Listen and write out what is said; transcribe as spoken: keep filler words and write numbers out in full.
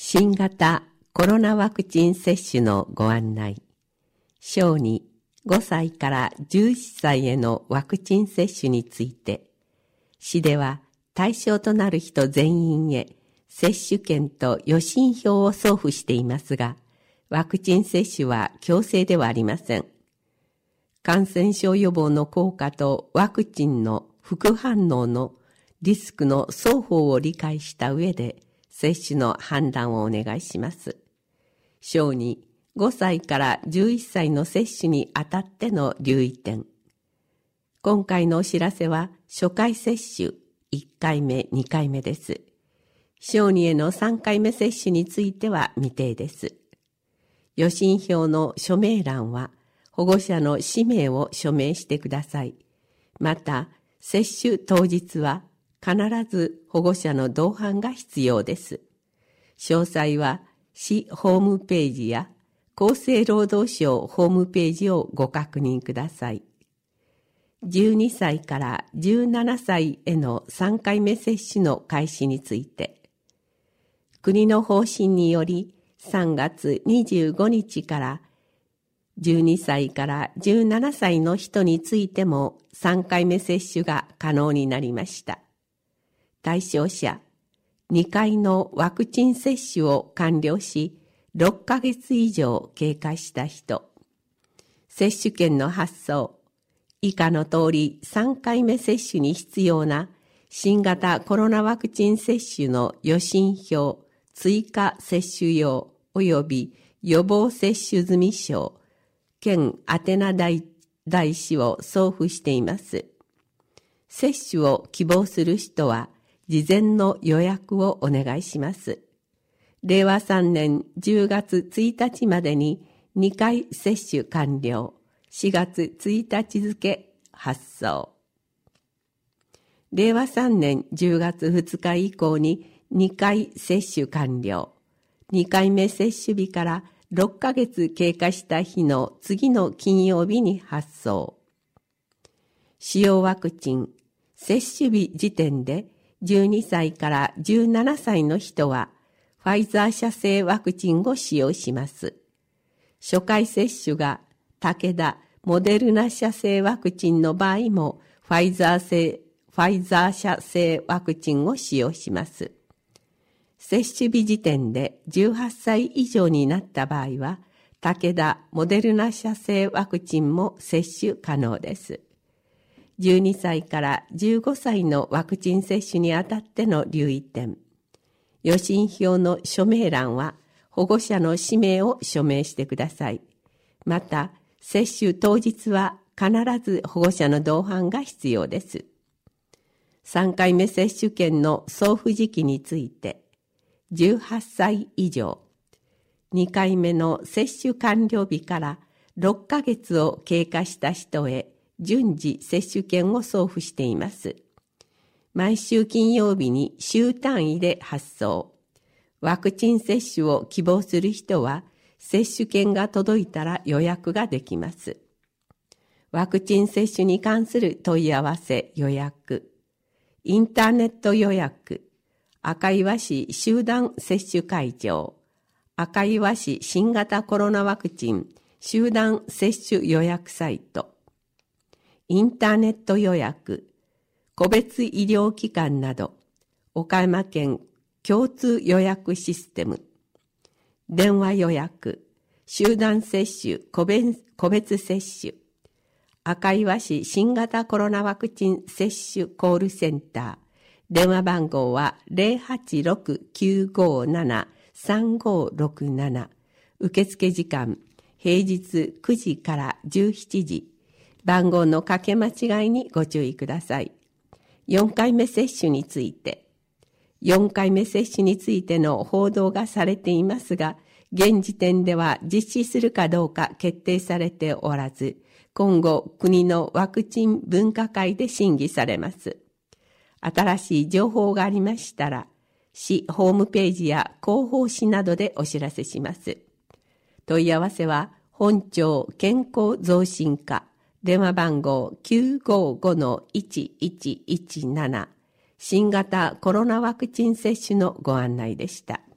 新型コロナワクチン接種のご案内。小児ごさいからじゅういっさいへのワクチン接種について、市では対象となる人全員へ接種券と予診票を送付していますが、ワクチン接種は強制ではありません。感染症予防の効果とワクチンの副反応のリスクの双方を理解した上で、接種の判断をお願いします。小児ごさいからじゅういっさいの接種にあたっての留意点。今回のお知らせは初回接種いっかいめ、にかいめです。小児へのさんかいめ接種については未定です。予診票の署名欄は保護者の氏名を署名してください。また、接種当日は必ず保護者の同伴が必要です。詳細は市ホームページや厚生労働省ホームページをご確認ください。じゅうにさいからじゅうななさいへのさんかいめ接種の開始について、国の方針によりさんがつにじゅうごにちからじゅうにさいからじゅうななさいの人についてもさんかいめ接種が可能になりました。対象者、にかいのワクチン接種を完了し、ろっかげつ以上経過した人、接種券の発送、以下の通りさんかいめ接種に必要な新型コロナワクチン接種の予診票、追加接種用及び予防接種済証、県宛名台台紙を送付しています。接種を希望する人は、事前の予約をお願いします。れいわさんねんじゅうがつついたちまでににかい接種完了。しがつついたち付発送。れいわさんねんじゅうがつふつか以降ににかい接種完了。にかいめ接種日からろっかげつ経過した日の次の金曜日に発送。使用ワクチン、接種日時点でじゅうにさいからじゅうななさいの人はファイザー社製ワクチンを使用します。初回接種が武田、モデルナ社製ワクチンの場合もファイザー製、ファイザー社製ワクチンを使用します。接種日時点でじゅうはっさい以上になった場合は武田、モデルナ社製ワクチンも接種可能です。じゅうにさいからじゅうごさいのワクチン接種にあたっての留意点。予診票の署名欄は保護者の氏名を署名してください。また、接種当日は必ず保護者の同伴が必要です。さんかいめ接種券の送付時期について、じゅうはっさい以上、にかいめの接種完了日からろっかげつを経過した人へ、順次接種券を送付しています。毎週金曜日に週単位で発送。ワクチン接種を希望する人は、接種券が届いたら予約ができます。ワクチン接種に関する問い合わせ予約。インターネット予約。赤岩市集団接種会場。赤岩市新型コロナワクチン集団接種予約サイト。インターネット予約、個別医療機関など、岡山県共通予約システム、電話予約、集団接種、個別、個別接種、赤岩市新型コロナワクチン接種コールセンター、電話番号は ゼロはちろく きゅうごなな さんごろくなな、受付時間、平日くじからじゅうしちじ、番号の掛け間違いにご注意ください。よんかいめ接種について。よんかいめ接種についての報道がされていますが、現時点では実施するかどうか決定されておらず、今後国のワクチン分科会で審議されます。新しい情報がありましたら、市ホームページや広報誌などでお知らせします。問い合わせは、本庁健康増進課。電話番号 きゅうごごのいちいちいちなな、新型コロナワクチン接種のご案内でした。